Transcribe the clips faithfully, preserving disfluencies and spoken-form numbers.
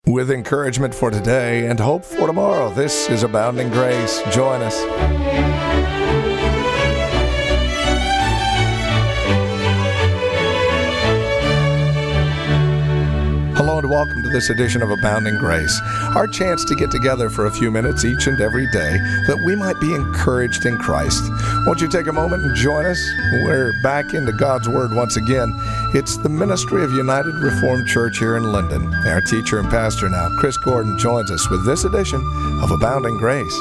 With encouragement for today and hope for tomorrow, this is Abounding Grace. Join us. Hello and welcome to this edition of Abounding Grace, our chance to get together for a few minutes each and every day that we might be encouraged in Christ. Won't you take a moment and join us? We're back into God's Word once again. It's the ministry of United Reformed Church here in Linden. Our teacher and pastor now, Chris Gordon, joins us with this edition of Abounding Grace.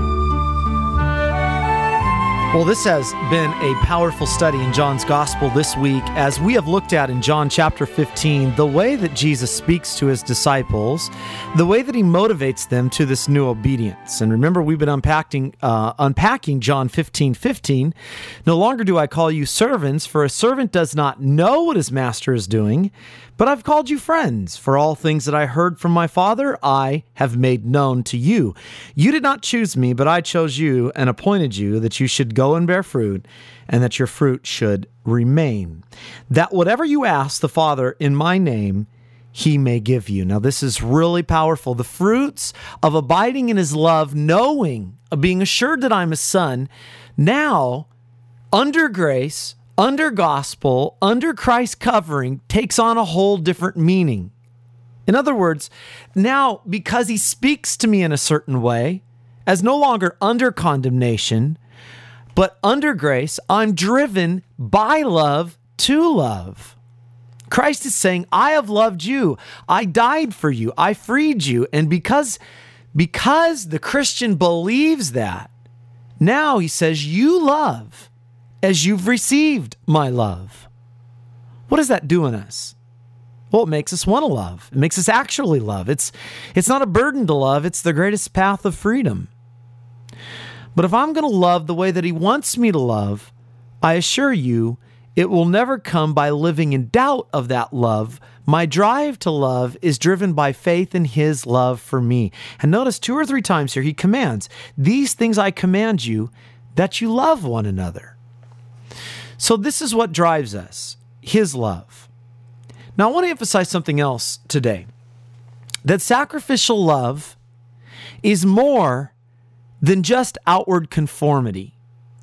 Well, this has been a powerful study in John's Gospel this week as we have looked at in John chapter fifteen the way that Jesus speaks to his disciples, the way that he motivates them to this new obedience. And remember, we've been unpacking uh, unpacking John fifteen fifteen. No longer do I call you servants, for a servant does not know what his master is doing, but I've called you friends, for all things that I heard from my Father I have made known to you. You did not choose me, but I chose you and appointed you that you should go and bear fruit, and that your fruit should remain. That whatever you ask the Father in my name, he may give you. Now this is really powerful. The fruits of abiding in his love, knowing, of being assured that I'm his son, now, under grace, under gospel, under Christ's covering, takes on a whole different meaning. In other words, now because he speaks to me in a certain way, as no longer under condemnation, but under grace, I'm driven by love to love. Christ is saying, I have loved you. I died for you. I freed you. And because, because the Christian believes that, now he says, you love as you've received my love. What does that do in us? Well, it makes us want to love. It makes us actually love. It's, it's not a burden to love. It's the greatest path of freedom. But if I'm going to love the way that he wants me to love, I assure you, it will never come by living in doubt of that love. My drive to love is driven by faith in his love for me. And notice two or three times here, he commands, these things I command you, that you love one another. So this is what drives us, his love. Now I want to emphasize something else today, that sacrificial love is more than just outward conformity.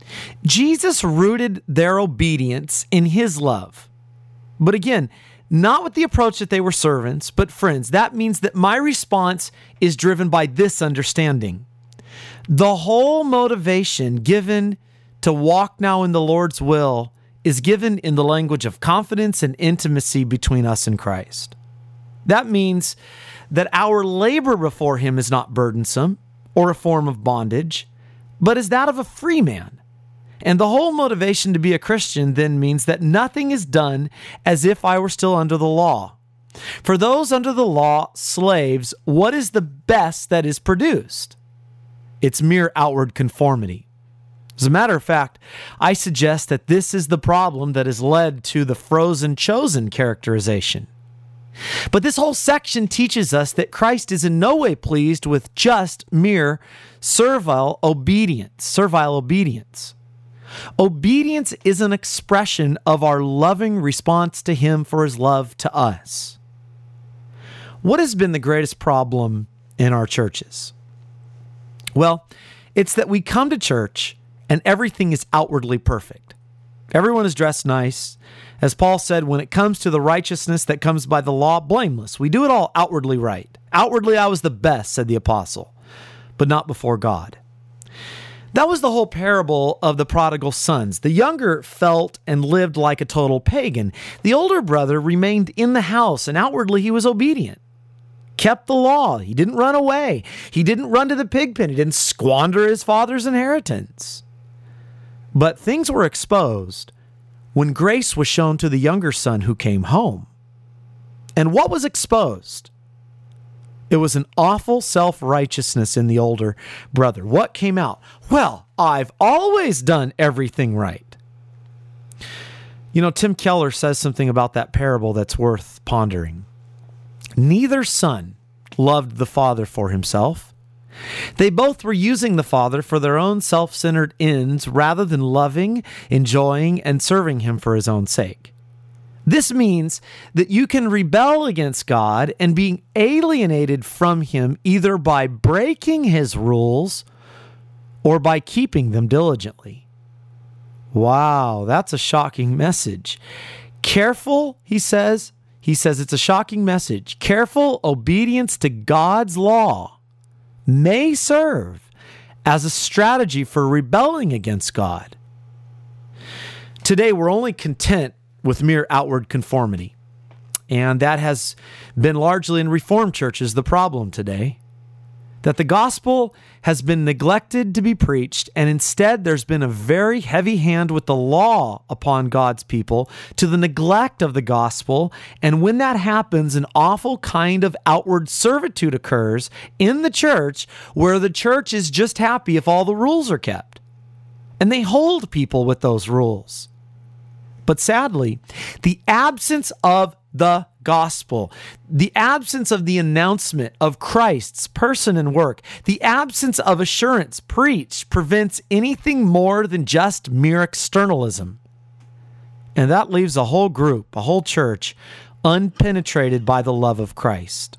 Jesus rooted their obedience in his love. But again, not with the approach that they were servants, but friends. That means that my response is driven by this understanding. The whole motivation given to walk now in the Lord's will is given in the language of confidence and intimacy between us and Christ. That means that our labor before him is not burdensome or a form of bondage, but is that of a free man. And the whole motivation to be a Christian then means that nothing is done as if I were still under the law. For those under the law, slaves, what is the best that is produced? It's mere outward conformity. As a matter of fact, I suggest that this is the problem that has led to the frozen chosen characterization. But this whole section teaches us that Christ is in no way pleased with just mere servile obedience, servile obedience. Obedience is an expression of our loving response to him for his love to us. What has been the greatest problem in our churches? Well, it's that we come to church and everything is outwardly perfect. Everyone is dressed nice. As Paul said, when it comes to the righteousness that comes by the law, blameless. We do it all outwardly right. Outwardly, I was the best, said the apostle, but not before God. That was the whole parable of the prodigal sons. The younger felt and lived like a total pagan. The older brother remained in the house, and outwardly he was obedient. Kept the law. He didn't run away. He didn't run to the pig pen. He didn't squander his father's inheritance. But things were exposed when grace was shown to the younger son who came home. And what was exposed? It was an awful self-righteousness in the older brother. What came out? Well, I've always done everything right. You know, Tim Keller says something about that parable that's worth pondering. Neither son loved the father for himself. They both were using the Father for their own self-centered ends rather than loving, enjoying, and serving him for his own sake. This means that you can rebel against God and being alienated from him either by breaking his rules or by keeping them diligently. Wow, that's a shocking message. Careful, he says, he says it's a shocking message. Careful obedience to God's law may serve as a strategy for rebelling against God. Today, we're only content with mere outward conformity. And that has been largely in Reformed churches the problem today, that the gospel has been neglected to be preached, and instead there's been a very heavy hand with the law upon God's people to the neglect of the gospel. And when that happens, an awful kind of outward servitude occurs in the church where the church is just happy if all the rules are kept. And they hold people with those rules. But sadly, the absence of the gospel, the absence of the announcement of Christ's person and work, the absence of assurance preached prevents anything more than just mere externalism. And that leaves a whole group, a whole church, unpenetrated by the love of Christ.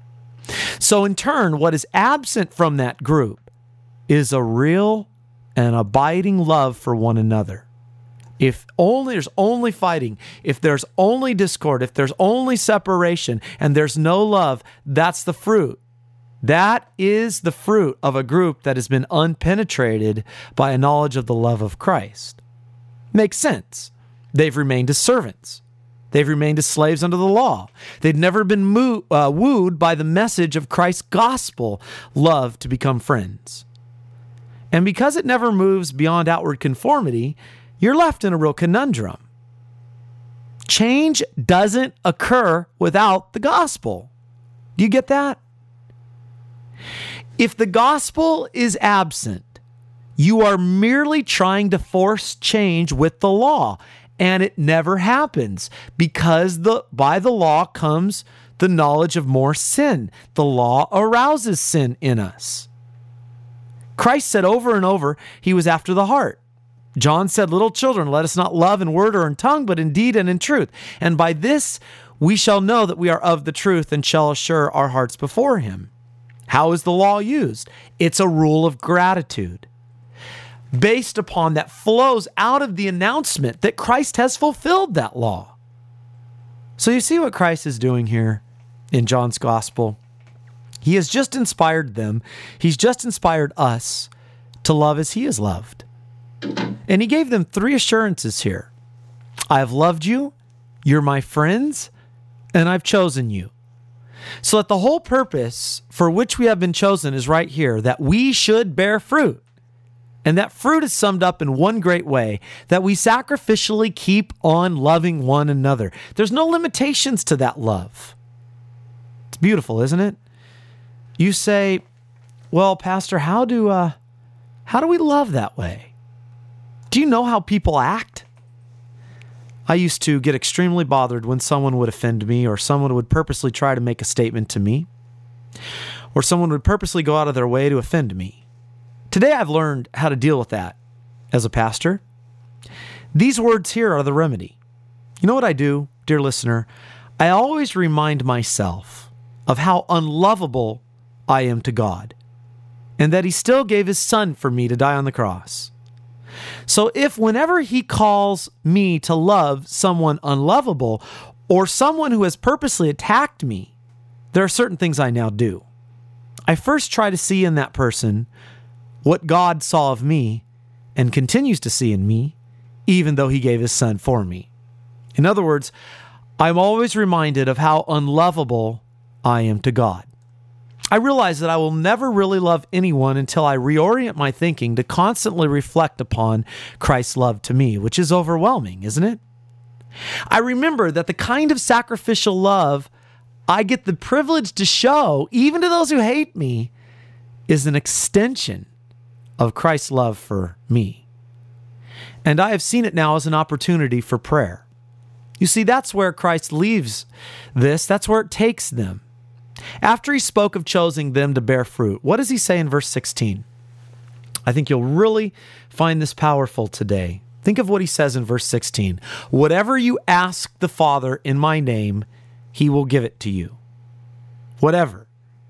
So in turn, what is absent from that group is a real and abiding love for one another. If only there's only fighting, if there's only discord, if there's only separation, and there's no love, that's the fruit. That is the fruit of a group that has been unpenetrated by a knowledge of the love of Christ. Makes sense. They've remained as servants. They've remained as slaves under the law. They've never been moo- uh, wooed by the message of Christ's gospel, love, to become friends. And because it never moves beyond outward conformity, you're left in a real conundrum. Change doesn't occur without the gospel. Do you get that? If the gospel is absent, you are merely trying to force change with the law, and it never happens because the by the law comes the knowledge of more sin. The law arouses sin in us. Christ said over and over he was after the heart. John said, "Little children, let us not love in word or in tongue, but in deed and in truth. And by this we shall know that we are of the truth and shall assure our hearts before him." How is the law used? It's a rule of gratitude based upon that flows out of the announcement that Christ has fulfilled that law. So you see what Christ is doing here in John's gospel. He has just inspired them. He's just inspired us to love as he is loved. And he gave them three assurances here. I have loved you, you're my friends, and I've chosen you. So that the whole purpose for which we have been chosen is right here, that we should bear fruit. And that fruit is summed up in one great way, that we sacrificially keep on loving one another. There's no limitations to that love. It's beautiful, isn't it? You say, well, Pastor, how do, uh, how do we love that way? Do you know how people act? I used to get extremely bothered when someone would offend me, or someone would purposely try to make a statement to me, or someone would purposely go out of their way to offend me. Today I've learned how to deal with that as a pastor. These words here are the remedy. You know what I do, dear listener? I always remind myself of how unlovable I am to God, and that he still gave his son for me to die on the cross. So if whenever he calls me to love someone unlovable or someone who has purposely attacked me, there are certain things I now do. I first try to see in that person what God saw of me and continues to see in me, even though he gave his son for me. In other words, I'm always reminded of how unlovable I am to God. I realize that I will never really love anyone until I reorient my thinking to constantly reflect upon Christ's love to me, which is overwhelming, isn't it? I remember that the kind of sacrificial love I get the privilege to show, even to those who hate me, is an extension of Christ's love for me. And I have seen it now as an opportunity for prayer. You see, that's where Christ leaves this. That's where it takes them. After he spoke of choosing them to bear fruit, what does he say in verse sixteen? I think you'll really find this powerful today. Think of what he says in verse sixteen. Whatever you ask the Father in my name, he will give it to you. Whatever.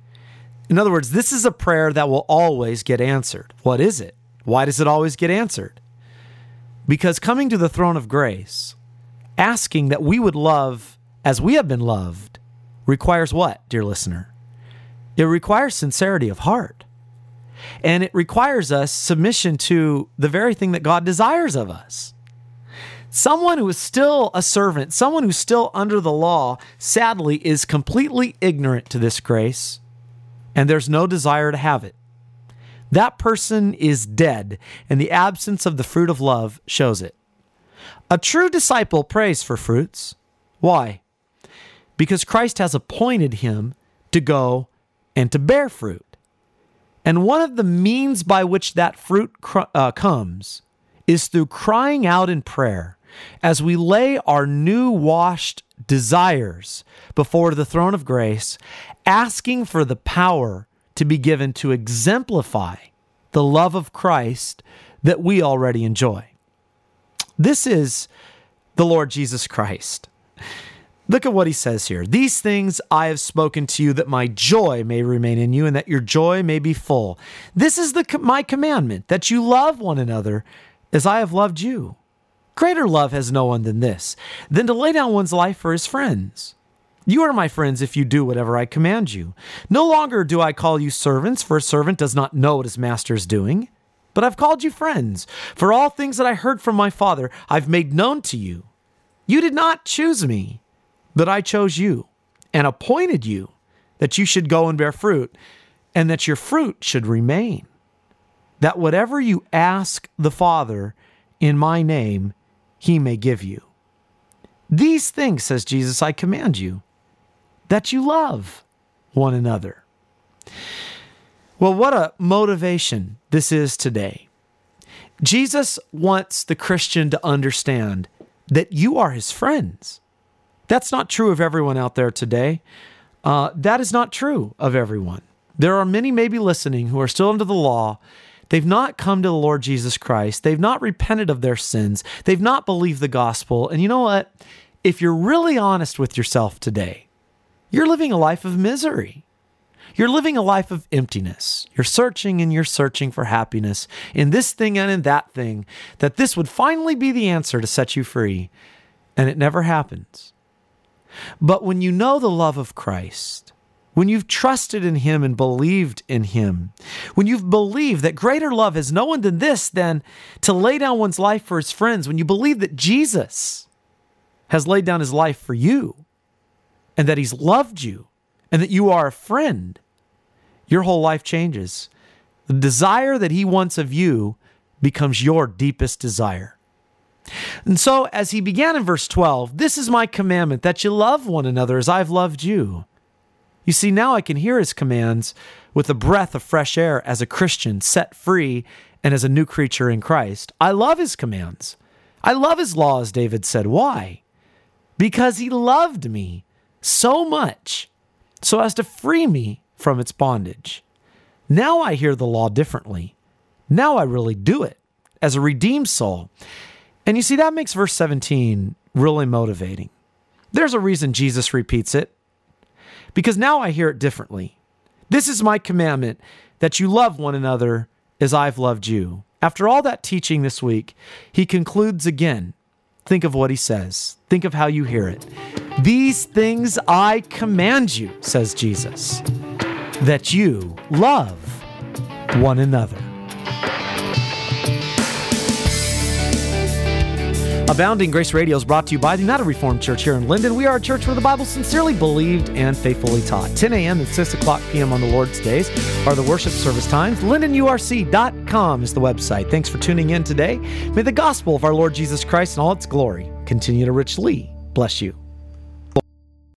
In other words, this is a prayer that will always get answered. What is it? Why does it always get answered? Because coming to the throne of grace, asking that we would love as we have been loved, requires what, dear listener? It requires sincerity of heart. And it requires us submission to the very thing that God desires of us. Someone who is still a servant, someone who's still under the law, sadly is completely ignorant to this grace, and there's no desire to have it. That person is dead, and the absence of the fruit of love shows it. A true disciple prays for fruits. Why? Because Christ has appointed him to go and to bear fruit. And one of the means by which that fruit cr- uh, comes is through crying out in prayer as we lay our new washed desires before the throne of grace, asking for the power to be given to exemplify the love of Christ that we already enjoy. This is the Lord Jesus Christ. Look at what he says here. These things I have spoken to you that my joy may remain in you and that your joy may be full. This is the my commandment, that you love one another as I have loved you. Greater love has no one than this, than to lay down one's life for his friends. You are my friends if you do whatever I command you. No longer do I call you servants, for a servant does not know what his master is doing. But I've called you friends, for all things that I heard from my Father I've made known to you. You did not choose me, but I chose you and appointed you that you should go and bear fruit, and that your fruit should remain. That whatever you ask the Father in my name, he may give you. These things, says Jesus, I command you, that you love one another. Well, what a motivation this is today. Jesus wants the Christian to understand that you are his friends. That's not true of everyone out there today. Uh, that is not true of everyone. There are many maybe listening who are still under the law. They've not come to the Lord Jesus Christ. They've not repented of their sins. They've not believed the gospel. And you know what? If you're really honest with yourself today, you're living a life of misery. You're living a life of emptiness. You're searching and you're searching for happiness in this thing and in that thing, that this would finally be the answer to set you free. And it never happens. But when you know the love of Christ, when you've trusted in him and believed in him, when you've believed that greater love has no one than this, than to lay down one's life for his friends, when you believe that Jesus has laid down his life for you and that he's loved you and that you are a friend, your whole life changes. The desire that he wants of you becomes your deepest desire. And so, as he began in verse twelve, this is my commandment, that you love one another as I've loved you. You see, now I can hear his commands with a breath of fresh air as a Christian set free and as a new creature in Christ. I love his commands. I love his law, as David said. Why? Because he loved me so much so as to free me from its bondage. Now I hear the law differently. Now I really do it as a redeemed soul. And you see, that makes verse seventeen really motivating. There's a reason Jesus repeats it, because now I hear it differently. This is my commandment, that you love one another as I've loved you. After all that teaching this week, he concludes again. Think of what he says. Think of how you hear it. These things I command you, says Jesus, that you love one another. Abounding Grace Radio is brought to you by the United Reformed Church here in Linden. We are a church where the Bible is sincerely believed and faithfully taught. ten a.m. and six o'clock p.m. on the Lord's days are the worship service times. linden u r c dot com is the website. Thanks for tuning in today. May the gospel of our Lord Jesus Christ in all its glory continue to richly bless you.